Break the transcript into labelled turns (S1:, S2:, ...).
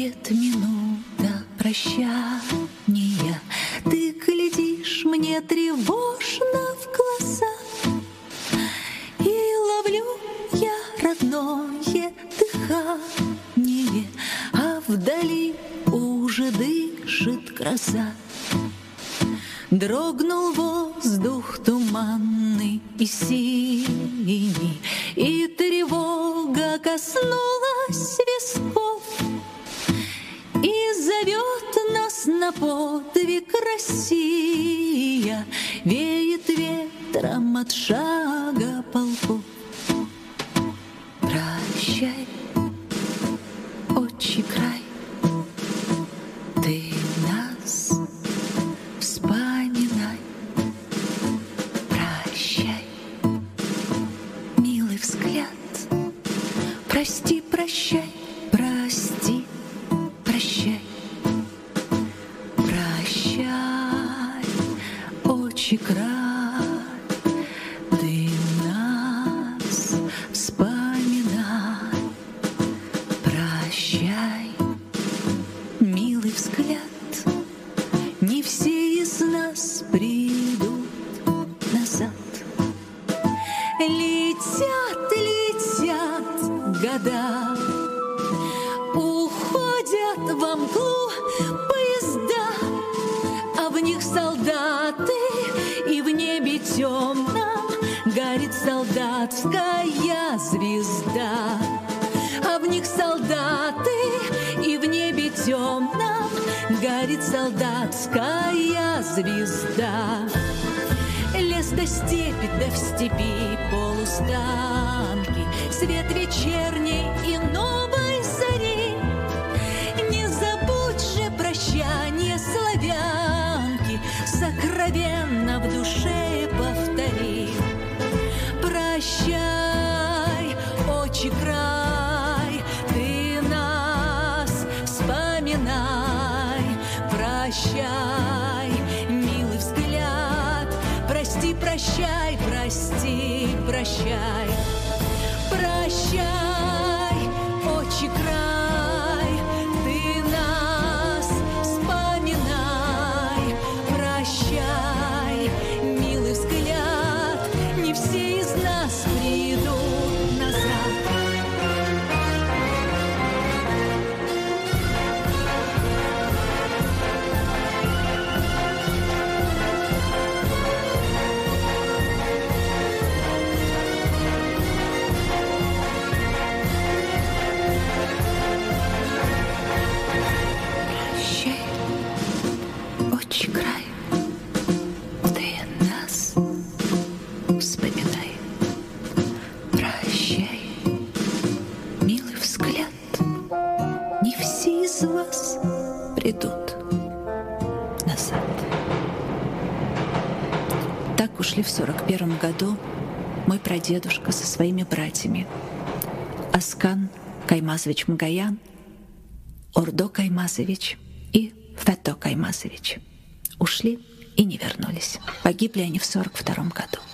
S1: Минует минута прощания, ты глядишь мне тревожно в глаза, и ловлю я родное дыхание, а вдали уже дышит гроза. Дрогнул воздух туманный и синий, и тревога коснулась висков, и зовет нас на подвиг Россия, веет ветром от шага полков. Прощай, отчий край, ты нас вспоминай. Прощай, милый взгляд, прости, прощай, прости, прощай. Прощай, отчий край, ты нас вспоминай. Прощай, милый взгляд, не все из нас придут назад. Летят, летят года, уходят во мглу поезда, а в них солдаты, и в небе темном горит солдатская звезда. А в них солдаты, и в небе темном горит солдатская звезда. Лес до степи, да в степи полустанки, свет вечерней и новой зари. Не забудь же прощание славянки, сокровенно в душе повтори. Прощай, отчий край, ты нас вспоминай. Прощай, милый взгляд, прости, прощай, прости, прощай. Прощай, отчий край, ты нас вспоминай. Прощай, милый взгляд, не все из нас придут назад. Прощай, отчий край, ты нас вспоминай. Прощай, милый взгляд, не все из вас придут назад. Так ушли в 41 году мой прадедушка со своими братьями Аскан Каймазович Магоян, Ордо Каймазович и Фето Каймазович. Ушли и не вернулись. Погибли они в 42 году.